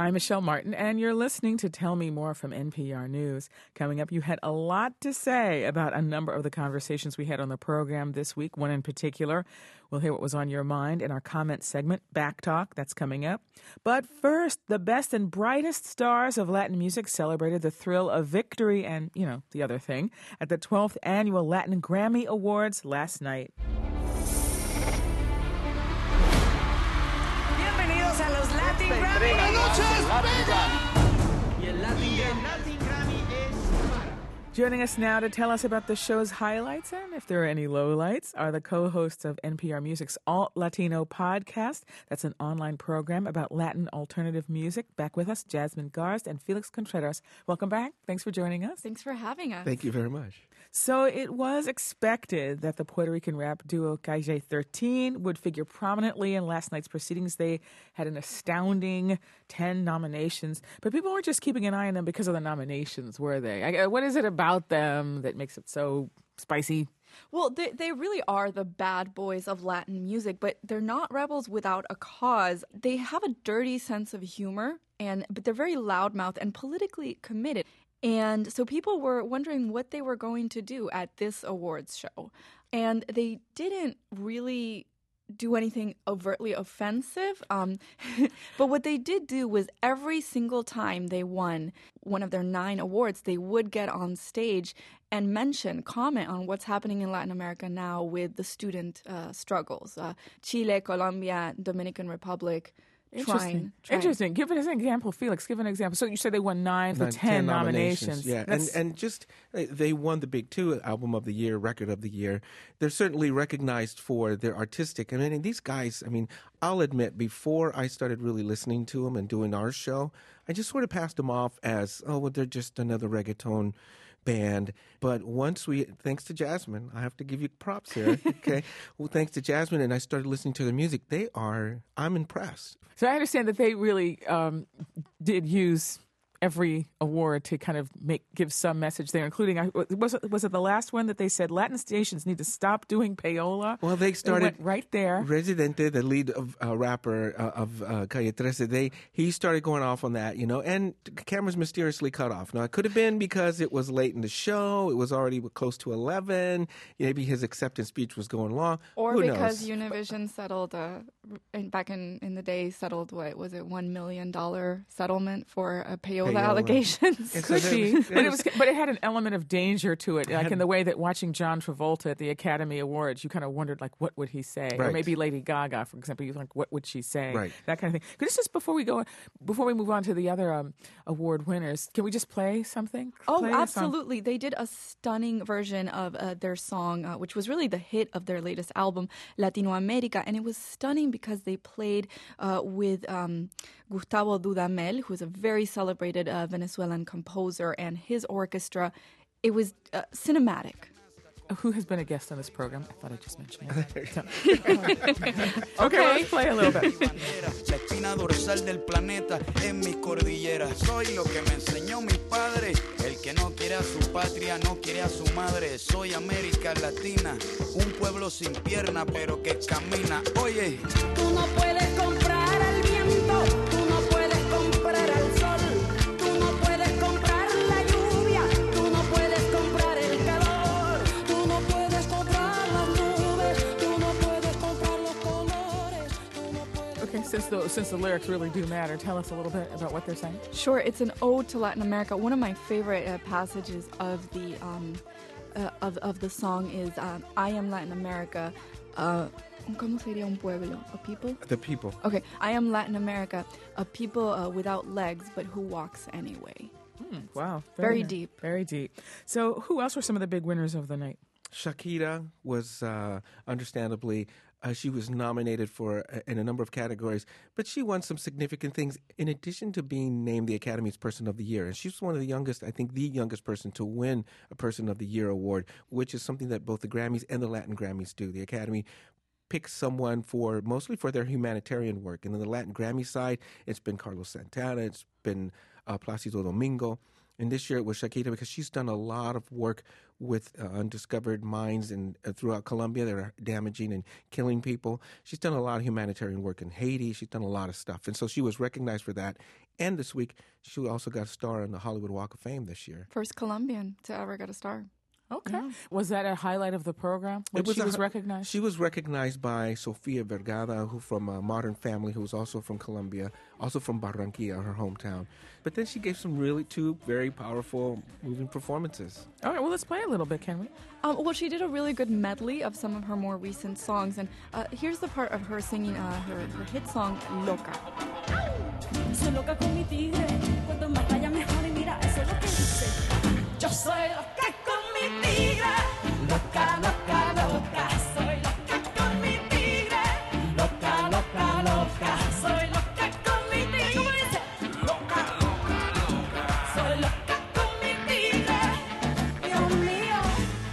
I'm Michelle Martin, and you're listening to Tell Me More from NPR News. Coming up, you had a lot to say about a number of the conversations we had on the program this week, one in particular. We'll hear what was on your mind in our comment segment, Back Talk, that's coming up. But first, the best and brightest stars of Latin music celebrated the thrill of victory and, the other thing, at the 12th Annual Latin Grammy Awards last night. Bienvenidos a los Latin Grammy. Buenas noches, Y el Latin Grammy es... Joining us now to tell us about the show's highlights and if there are any lowlights are the co-hosts of NPR Music's Alt Latino podcast. That's an online program about Latin alternative music. Back with us, Jasmine Garsd and Felix Contreras. Welcome back. Thanks for joining us. Thanks for having us. Thank you very much. So it was expected that the Puerto Rican rap duo Calle 13 would figure prominently in last night's proceedings. They had an astounding 10 nominations, but people weren't just keeping an eye on them because of the nominations, were they? What is it about them that makes it so spicy? Well, they really are the bad boys of Latin music, but they're not rebels without a cause. They have a dirty sense of humor, but they're very loudmouth and politically committed. And so people were wondering what they were going to do at this awards show. And they didn't really do anything overtly offensive. But what they did do was every single time they won one of their 9 awards, they would get on stage and comment on what's happening in Latin America now with the student struggles. Chile, Colombia, Dominican Republic. Interesting. Give us an example, Felix. Give an example. So you said they won 9 for 10 nominations. Yeah, and just they won the Big Two, Album of the Year, Record of the Year. They're certainly recognized for their artistic. And these guys, I'll admit, before I started really listening to them and doing our show, I just sort of passed them off as, they're just another reggaeton band. But thanks to Jasmine, I have to give you props here. Okay. Well, thanks to Jasmine, and I started listening to their music. I'm impressed. So I understand that they really did use every award to kind of give some message there, including, was it the last one that they said Latin stations need to stop doing payola? Well, they started right there. Residente, the lead rapper of Calle 13, he started going off on that, and the cameras mysteriously cut off. Now, it could have been because it was late in the show. It was already close to 11. Maybe his acceptance speech was going long. Or Who because knows? Univision settled, back in the day, settled, what was it, $1 million settlement for a payola allegations. Could be, but it had an element of danger to it, like in the way that watching John Travolta at the Academy Awards, you kind of wondered, like, what would he say? Right. Or maybe Lady Gaga, for example, you think, what would she say? Right. That kind of thing. Could just before we move on to the other award winners, can we just play something? Absolutely. They did a stunning version of their song, which was really the hit of their latest album, Latinoamérica, and it was stunning because they played with Gustavo Dudamel, who is a very celebrated Venezuelan composer, and his orchestra. It was cinematic. Who has been a guest on this program? I thought I just mentioned it. Okay, let's play a little bit. La espina dorsal del planeta en mi cordillera. Soy lo que me enseñó mi padre. El que no quiere a su patria no quiere a su madre. Soy América Latina, un pueblo sin pierna pero que camina. Oye, Tú no puedes comprar al viento, tú no puedes comprar al sol, tú no puedes comprar la lluvia, tú no puedes comprar el calor, tú no puedes comprar las nubes, tú no puedes comprar los colores, tú no puedes... Okay, since the lyrics really do matter, tell us a little bit about what they're saying. Sure, it's an ode to Latin America. One of my favorite passages of the of the song is "I am Latin America." ¿Cómo sería un pueblo? A people? The people. Okay, I am Latin America, a people without legs, but who walks anyway. Wow. Very nice. deep. Very deep. So who else were some of the big winners of the night? Shakira was understandably, she was nominated in a number of categories, but she won some significant things in addition to being named the Academy's Person of the Year. And she's one of the youngest, I think the youngest person to win a Person of the Year award, which is something that both the Grammys and the Latin Grammys do. The Academy picks someone mostly for their humanitarian work. And on the Latin Grammy side, it's been Carlos Santana, it's been Plácido Domingo. And this year it was Shakira because she's done a lot of work with undiscovered mines and throughout Colombia that are damaging and killing people. She's done a lot of humanitarian work in Haiti. She's done a lot of stuff. And so she was recognized for that. And this week, she also got a star on the Hollywood Walk of Fame this year. First Colombian to ever get a star. Okay. Was that a highlight of the program when she was recognized? She was recognized by Sofia Vergara, who from Modern Family, who was also from Colombia, also from Barranquilla, her hometown. But then she gave two very powerful, moving performances. All right, well, let's play a little bit, can we? Well, she did a really good medley of some of her more recent songs. And here's the part of her singing her hit song, Loca. Soy loca con mi tigre, cuanto más vaya mejor y mira, eso es lo que dice. Yo soy loca con mi tigre, loca, loca, loca. Soy loca con mi tigre, loca, loca, loca. Soy loca con mi tigre, ¿cómo dice? Loca, loca, loca. Soy loca con mi tigre, Dios mío.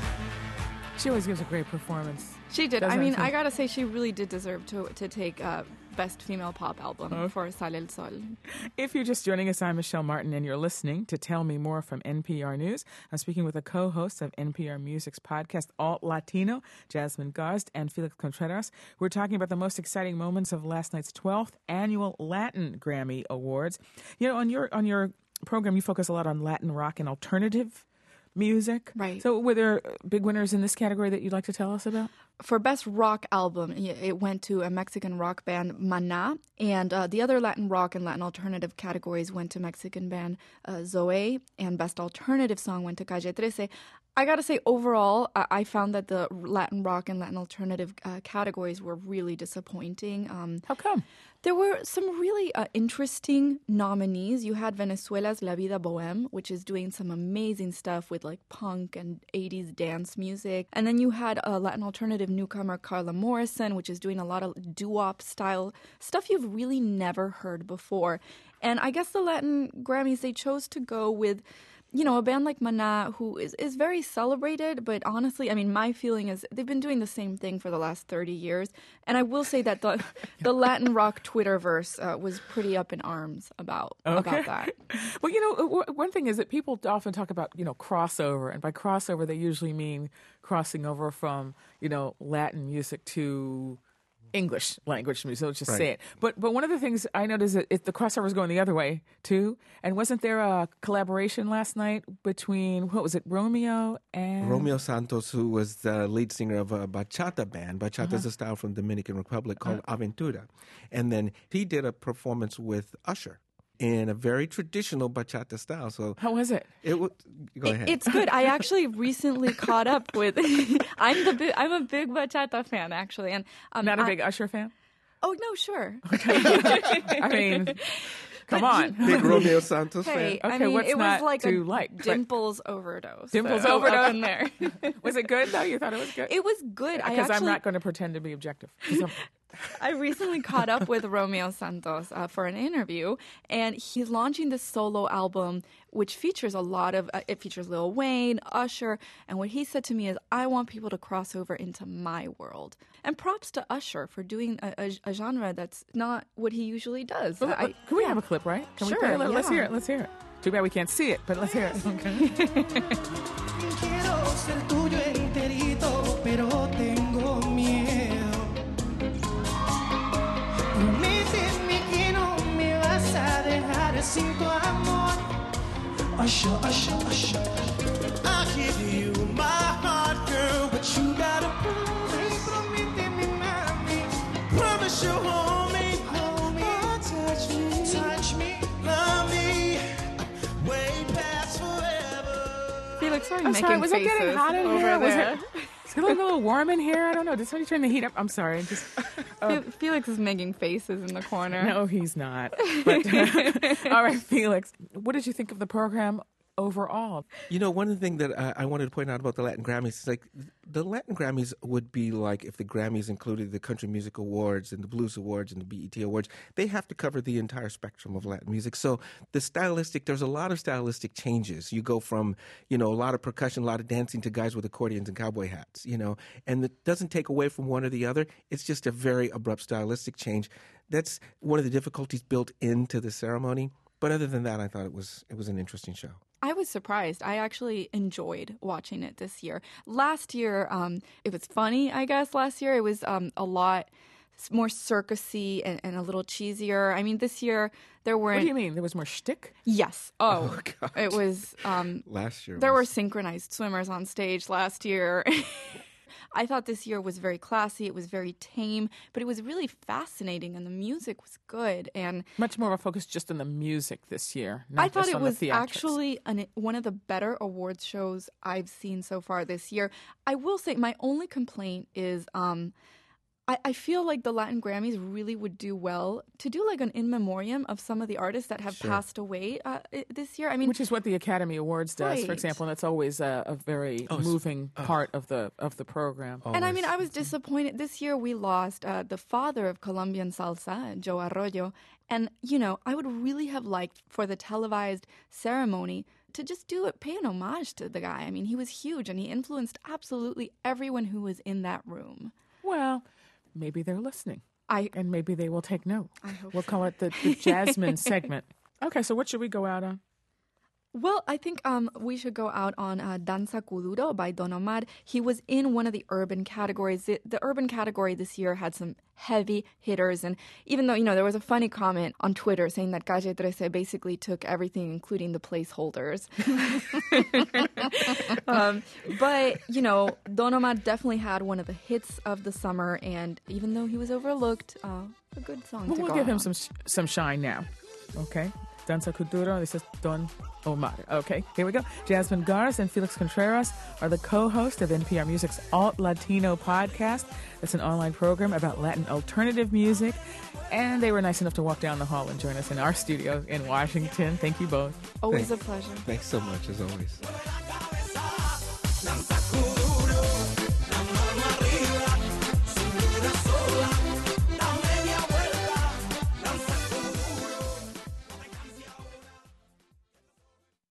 She always gives a great performance. She did. Doesn't I mean, she? I gotta say, she really did deserve to take Best Female Pop Album for Sale el Sol. If you're just joining us, I'm Michelle Martin, and you're listening to Tell Me More from NPR News. I'm speaking with the co-hosts of NPR Music's podcast, Alt Latino, Jasmine Garsd and Felix Contreras. We're talking about the most exciting moments of last night's 12th annual Latin Grammy Awards. You know, on your program, you focus a lot on Latin rock and alternative music. Right. So were there big winners in this category that you'd like to tell us about? For Best Rock Album, it went to a Mexican rock band, Maná, and the other Latin rock and Latin alternative categories went to Mexican band Zoe, and Best Alternative Song went to Calle 13. I gotta say, overall, I found that the Latin rock and Latin alternative categories were really disappointing. How come? There were some really interesting nominees. You had Venezuela's La Vida Bohème, which is doing some amazing stuff with like punk and 80s dance music. And then you had a Latin alternative newcomer, Carla Morrison, which is doing a lot of doo-wop style stuff you've really never heard before. And I guess the Latin Grammys, they chose to go with, you know, a band like Maná, who is very celebrated, but honestly, I mean, my feeling is they've been doing the same thing for the last 30 years. And I will say that the Latin rock Twitterverse was pretty up in arms about that. Well, you know, one thing is that people often talk about, you know, crossover. And by crossover, they usually mean crossing over from, you know, Latin music to English language music. So let's just say it. But one of the things I noticed is the crossover is going the other way too. And wasn't there a collaboration last night between Romeo and Romeo Santos, who was the lead singer of a bachata band. Bachata is a style from Dominican Republic called Aventura, and then he did a performance with Usher in a very traditional bachata style. So how was it? Go ahead. It's good. I actually recently caught up with. I'm a big bachata fan actually, and Not a big Usher fan. Oh no, sure. I mean, come on. Big Romeo Santos Hey, fan. I Okay, mean, what's it not was like to a like, but- Dimples overdose. Dimples up overdose. in there. Was it good though? You thought it was good? It was good. Because I'm not going to pretend to be objective. 'Cause I recently caught up with Romeo Santos for an interview, and he's launching this solo album, which features a lot of, it features Lil Wayne, Usher, and what he said to me is, I want people to cross over into my world. And props to Usher for doing a genre that's not what he usually does. Can we have a clip, right? Can Sure, we play it? Let's yeah. hear it. Let's hear it. Too bad we can't see it, but let's hear it. Okay. Quiero ser tuyo enterito, pero tengo miedo. Prométeme que no me vas a dejar sin tu amor. Usher, Usher, Usher. I'll give you my heart, girl, but you gotta promise. Prométeme, mami. Promise you'll hold me, touch me, love me, way past forever. Felix, sorry, I'm making sorry. Was it faces getting hot in over here? Was there. it a little warm in here? I don't know. Did somebody turn the heat up? I'm sorry. Felix is making faces in the corner. No, he's not. But, all right, Felix, what did you think of the program overall? You know, one of the things that I wanted to point out about the Latin Grammys is like the Latin Grammys would be like if the Grammys included the Country Music Awards and the Blues Awards and the BET Awards. They have to cover the entire spectrum of Latin music. So there's a lot of stylistic changes. You go from, you know, a lot of percussion, a lot of dancing to guys with accordions and cowboy hats, you know, and it doesn't take away from one or the other. It's just a very abrupt stylistic change. That's one of the difficulties built into the ceremony. But other than that, I thought it was an interesting show. I was surprised. I actually enjoyed watching it this year. Last year, it was funny, I guess. Last year, it was a lot more circusy and a little cheesier. I mean, this year there weren't. What do you mean? There was more shtick? Yes. Oh, God. it was. Last year There were was- synchronized swimmers on stage last year. I thought this year was very classy. It was very tame, but it was really fascinating, and the music was good. And Much more of a focus just on the music this year. Not I thought just it on the was theatrics. actually one of the better awards shows I've seen so far this year. I will say my only complaint is I feel like the Latin Grammys really would do well to do like an in memoriam of some of the artists that have passed away this year. I mean, Which is what the Academy Awards does, for Right. example, and it's always a very moving part of the program. and I mean, I was disappointed. This year we lost the father of Colombian salsa, Joe Arroyo. And, you know, I would really have liked for the televised ceremony to just pay an homage to the guy. I mean, he was huge and he influenced absolutely everyone who was in that room. Well, maybe they're listening, I and maybe they will take note. hope We'll call it the Jasmine segment. Okay, so what should we go out on? Well, I think we should go out on Danza Kuduro by Don Omar. He was in one of the urban categories. The urban category this year had some heavy hitters. And even though, you know, there was a funny comment on Twitter saying that Calle 13 basically took everything, including the placeholders. But, you know, Don Omar definitely had one of the hits of the summer. And even though he was overlooked, a good song Well, to we'll go give him out on. some shine now. Okay? Danza Kuduro, this is Don Omar. Okay, here we go. Jasmine Gares and Felix Contreras are the co-hosts of NPR Music's Alt Latino podcast. It's an online program about Latin alternative music. And they were nice enough to walk down the hall and join us in our studio in Washington. Thank you both. Always a pleasure. Thanks so much, as always.